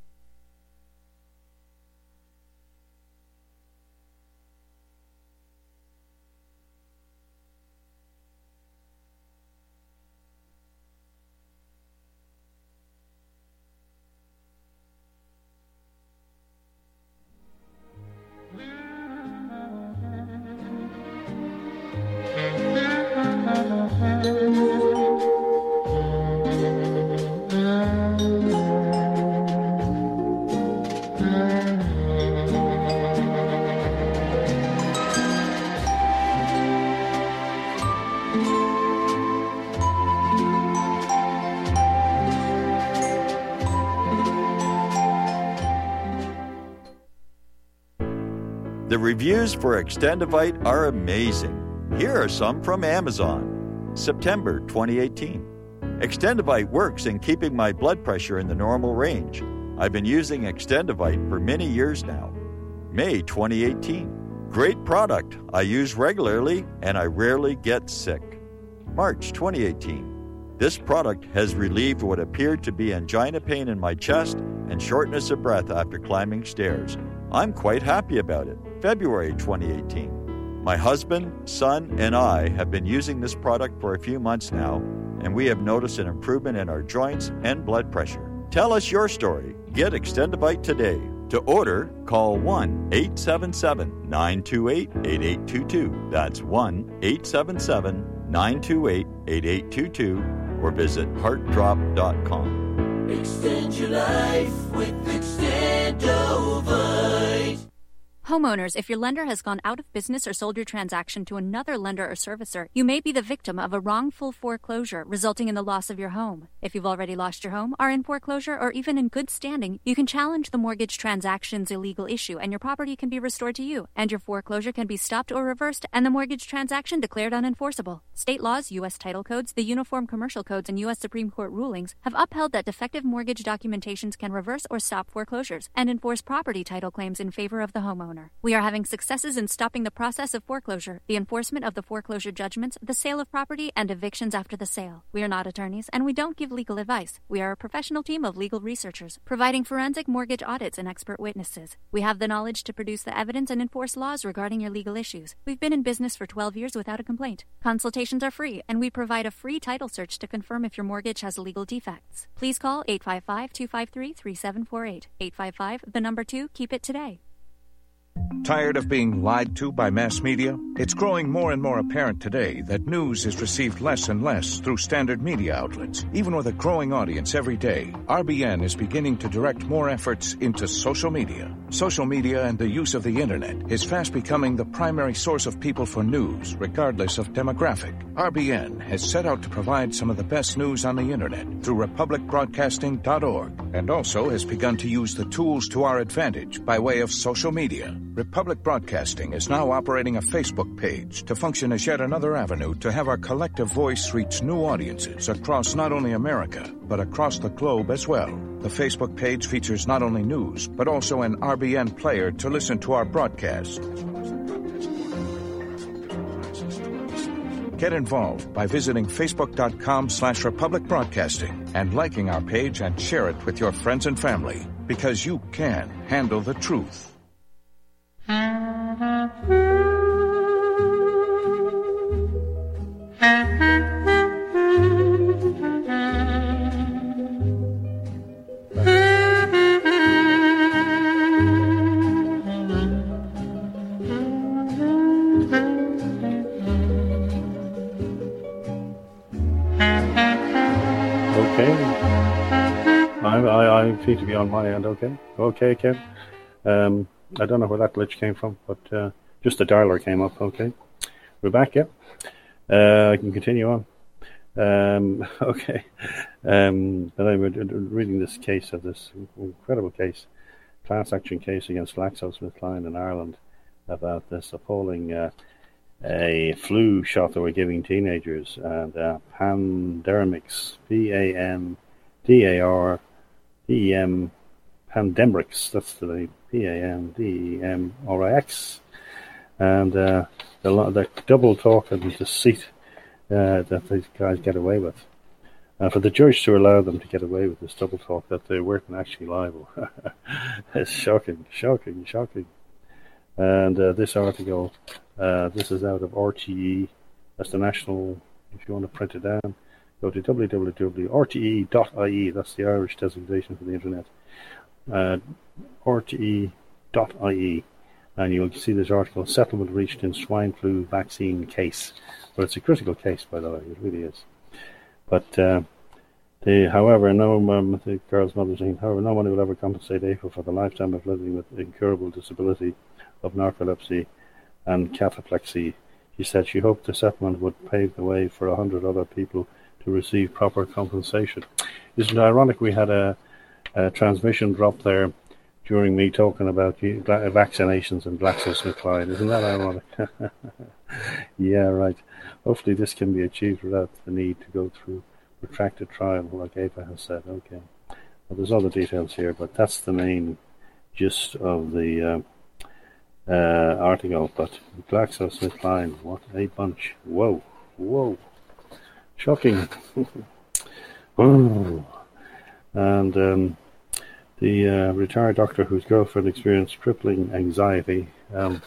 The reviews for Extendivite are amazing. Here are some from Amazon. September twenty eighteen. Extendivite works in keeping my blood pressure in the normal range. I've been using Extendivite for many years now. May twenty eighteen. Great product. I use regularly and I rarely get sick. March twenty eighteen. This product has relieved what appeared to be angina pain in my chest and shortness of breath after climbing stairs. I'm quite happy about it. February twenty eighteen. My husband, son, and I have been using this product for a few months now, and we have noticed an improvement in our joints and blood pressure. Tell us your story. Get Extendivite today. To order, call one eight seven seven, nine two eight, eight eight two two. That's one eight seven seven, nine two eight, eight eight two two or visit heart drop dot com. Extend your life with Extendovite. Homeowners, if your lender has gone out of business or sold your transaction to another lender or servicer, you may be the victim of a wrongful foreclosure, resulting in the loss of your home. If you've already lost your home, are in foreclosure, or even in good standing, you can challenge the mortgage transaction's illegal issue, and your property can be restored to you, and your foreclosure can be stopped or reversed, and the mortgage transaction declared unenforceable. State laws, U S title codes, the Uniform Commercial Codes, and U S Supreme Court rulings have upheld that defective mortgage documentations can reverse or stop foreclosures and enforce property title claims in favor of the homeowner. We are having successes in stopping the process of foreclosure, the enforcement of the foreclosure judgments, the sale of property, and evictions after the sale. We are not attorneys, and we don't give legal advice. We are a professional team of legal researchers, providing forensic mortgage audits and expert witnesses. We have the knowledge to produce the evidence and enforce laws regarding your legal issues. We've been in business for twelve years without a complaint. Consultations are free, and we provide a free title search to confirm if your mortgage has legal defects. Please call eight five five, two five three, three seven four eight. eight five five, the number two, keep it today. Tired of being lied to by mass media? It's growing more and more apparent today that news is received less and less through standard media outlets. Even with a growing audience every day, R B N is beginning to direct more efforts into social media. Social media and the use of the internet is fast becoming the primary source of people for news, regardless of demographic. R B N has set out to provide some of the best news on the internet through republic broadcasting dot org, and also has begun to use the tools to our advantage by way of social media. Republic Broadcasting is now operating a Facebook page to function as yet another avenue to have our collective voice reach new audiences across not only America, but across the globe as well. The Facebook page features not only news, but also an R B N player to listen to our broadcast. Get involved by visiting facebook.com slash Republic Broadcasting and liking our page and share it with your friends and family, because you can handle the truth. I seem to be on my end, okay? Okay, Ken. Um, I don't know where that glitch came from, but uh, just the dialer came up, okay? We're back, yeah? Uh, I can continue on. Um, okay. Um, but I'm reading this case of this incredible case, class action case against GlaxoSmithKline in Ireland about this appalling uh, a flu shot that we're giving teenagers, and uh, Pandemrix, P A N D A R D E M, Pandemrix, that's the name, P A N D E M R I X, and uh, the, the double talk and deceit uh, that these guys get away with. Uh, for the judge to allow them to get away with this double talk that they weren't actually liable, it's shocking, shocking, shocking. And uh, this article, uh, this is out of R T E, that's the national, if you want to print it down, go to w w w dot r t e dot i e, that's the Irish designation for the internet, uh, r t e dot i e, and you'll see this article, settlement reached in swine flu vaccine case. But it's a critical case, by the way, it really is. But, uh, the, however, no, um, the girl's mother saying, however, no one will ever compensate A F O for the lifetime of living with incurable disability of narcolepsy and cataplexy. She said she hoped the settlement would pave the way for a hundred other people to receive proper compensation. Isn't it ironic we had a, a transmission drop there during me talking about vaccinations and GlaxoSmithKline? Isn't that ironic? Yeah, right. Hopefully this can be achieved without the need to go through protracted trial, like Ava has said. Okay. Well, there's other details here, but that's the main gist of the uh, uh, article. But GlaxoSmithKline, what a bunch. Whoa, whoa. Shocking. Oh. And um, the uh, retired doctor whose girlfriend experienced crippling anxiety, um,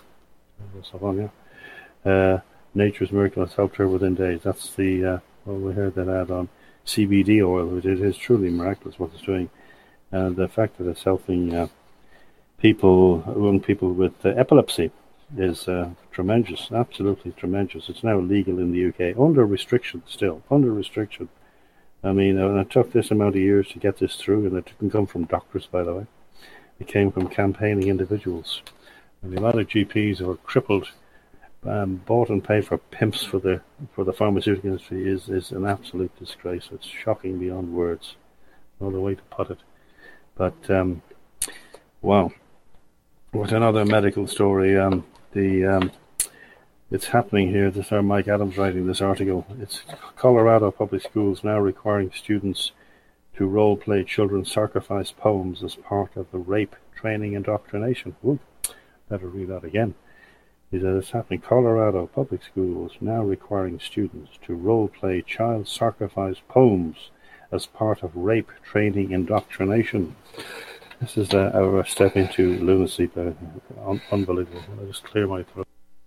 uh, Nature's Miracle has helped her within days. That's the, uh, well, we heard that ad on C B D oil. It is truly miraculous what it's doing. And the fact that it's helping uh, people, young people with uh, epilepsy is uh, tremendous, absolutely tremendous. It's now legal in the U K, under restriction still, under restriction. I mean, uh, it took this amount of years to get this through, and it didn't come from doctors, by the way. It came from campaigning individuals. And a lot of G Ps who are crippled, um, bought and paid for pimps for the for the pharmaceutical industry is, is an absolute disgrace. It's shocking beyond words. No other way to put it. But, um, wow. What another medical story. Um, the um, It's happening here. This is our Mike Adams writing this article. It's Colorado public schools now requiring students to role-play children's sacrifice poems as part of the rape training indoctrination. Ooh, better read that again. He said it's happening. Colorado public schools now requiring students to role-play child sacrifice poems as part of rape training indoctrination. This is a, a step into lunacy, but un- unbelievable. I'll just clear my throat.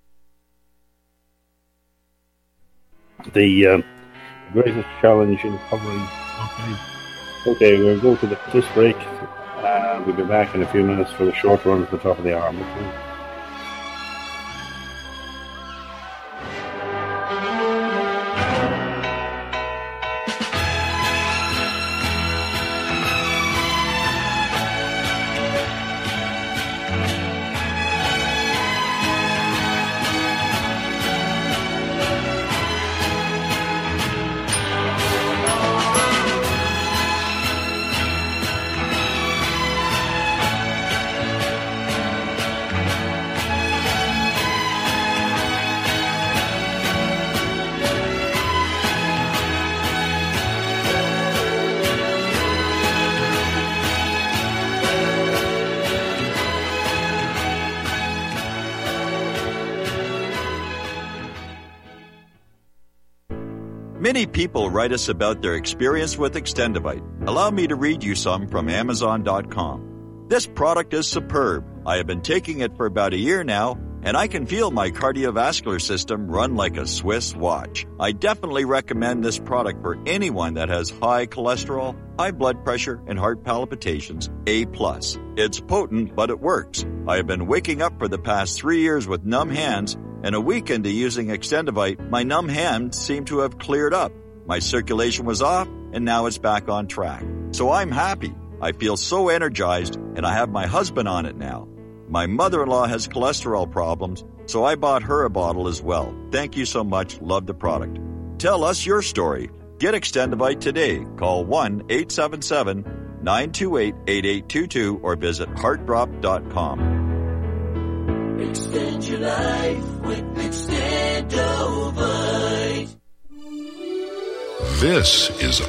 The uh, greatest challenge in covering. Okay, okay, we'll go to the, this break. Uh, we'll be back in a few minutes for the short run at the top of the hour. Okay. Many people write us about their experience with Extendivite. Allow me to read you some from Amazon dot com. This product is superb. I have been taking it for about a year now, and I can feel my cardiovascular system run like a Swiss watch. I definitely recommend this product for anyone that has high cholesterol, high blood pressure, and heart palpitations, A plus. It's potent, but it works. I have been waking up for the past three years with numb hands, and a week into using Extendivite, my numb hands seem to have cleared up. My circulation was off, and now it's back on track. So I'm happy. I feel so energized, and I have my husband on it now. My mother-in-law has cholesterol problems, so I bought her a bottle as well. Thank you so much. Love the product. Tell us your story. Get Extendivite today. Call one eight seven seven, nine two eight, eight eight two two or visit heart drop dot com. Extend your life with Extendovite. This is